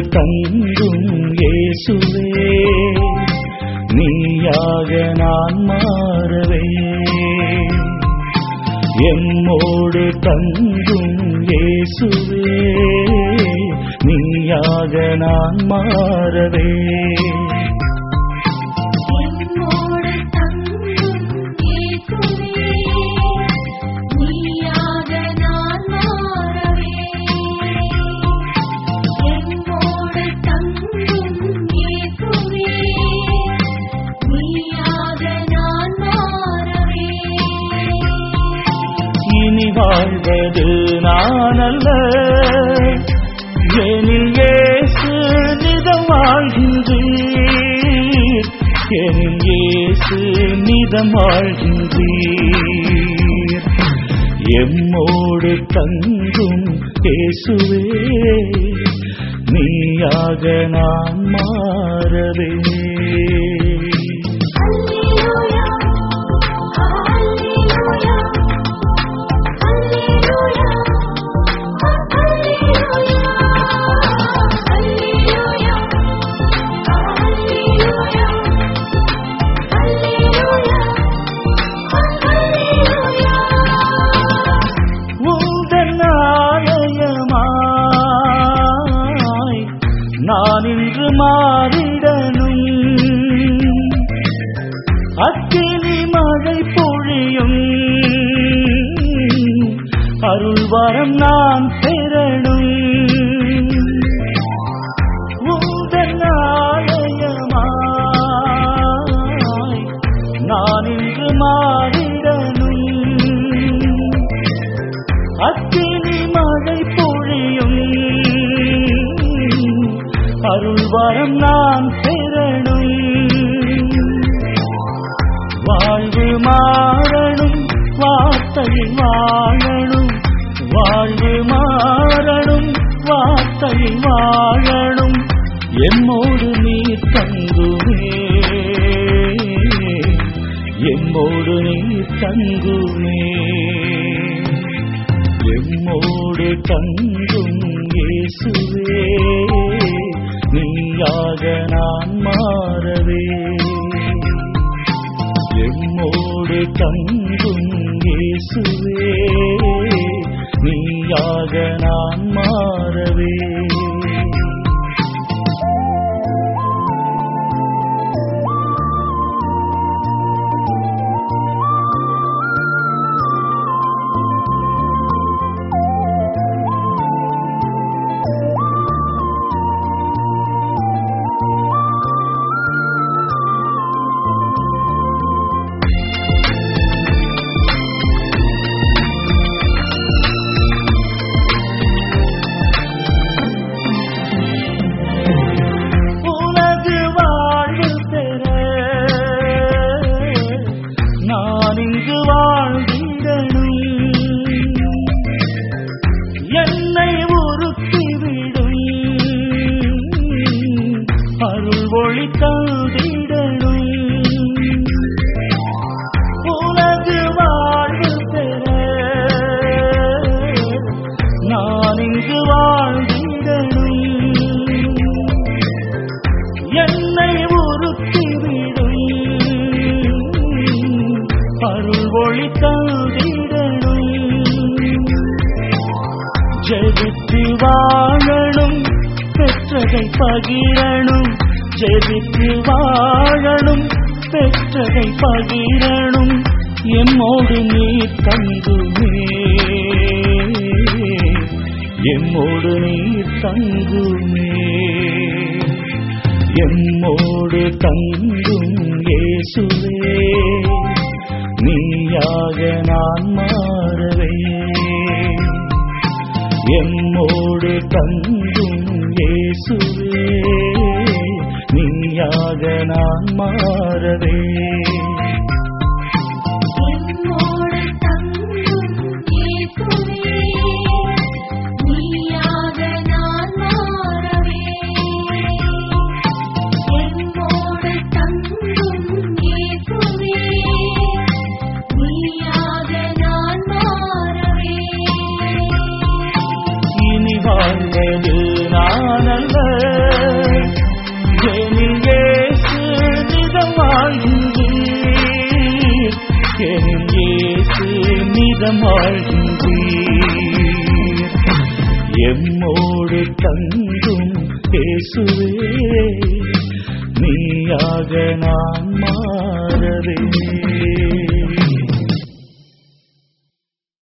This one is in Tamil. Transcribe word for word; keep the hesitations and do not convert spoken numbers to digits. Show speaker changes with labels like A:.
A: தங்கும் இயேசுவே, நீயாக நான் மாறவே. எம்மோடு தங்கும் இயேசுவே, நீயாக நான் மாறவே. இனி வாழ்வது நான் அல்ல, எனில் இயேசு நிதம் வாழ்கின்றீர், எனில் இயேசு நிதம் வாழ்கின்றீர். எம்மோடு தங்கும் இயேசுவே, நீயாக நான் மாறவே. நான் இன்று மாறிடனும், அக்கினி மழை பொழியும், அருள் வரம் நான் பெறணும். உந்தன் ஆலயமாய் நான் இன்று மாறிடனும், அக்கினி மழை பொழியும், அருள் வரம் நான் பெறணும். வாழ்வு மாறணும், வார்த்தையில் வாழணும், வாழ்வு மாறணும், வார்த்தையில் வாழணும். எம்மோடு நீ தங்குமே, எம்மோடு நீ தங்குமே. எம்மோடு தங்கும் இயேசுவே, நீயாக நான் மாறவே. எம்மோடு தங்கும் இயேசுவே, நீயாக நான் மாறவே. என்னை உருக்கிவிடும், அருள் ஒளி தந்திடணும். உனது வாழ்வு பெற நான் இங்கு வாழ்ந்திடணும். என்னை உருக்கிவிடும், அருள் ஒளி தந்திடணும். ஜெபித்து வாழணும், பெற்றதை பகிரணும், ஜெபித்து வாழணும், பெற்றதை பகிரணும். எம்மோடு நீ தங்குமே, எம்மோடு நீ தங்குமே. எம்மோடு தங்கும் இயேசுவே, நீயாக நான் மாறவே. எம்மோடு தங்கும் இயேசுவே, நீயாக நான் மாறவே.
B: எம்மோடு தங்கும் இயேசுவே, நீயாக நான் மாறவே. எம்மோடு தங்கும் இயேசுவே, நீயாக நான் மாறவே.
A: இனி வாழ்வது நான் அல்ல, நிதமாழ்கின்றீர். எம்மோடு தங்கும் இயேசுவே, நீயாக நான் மாறவே.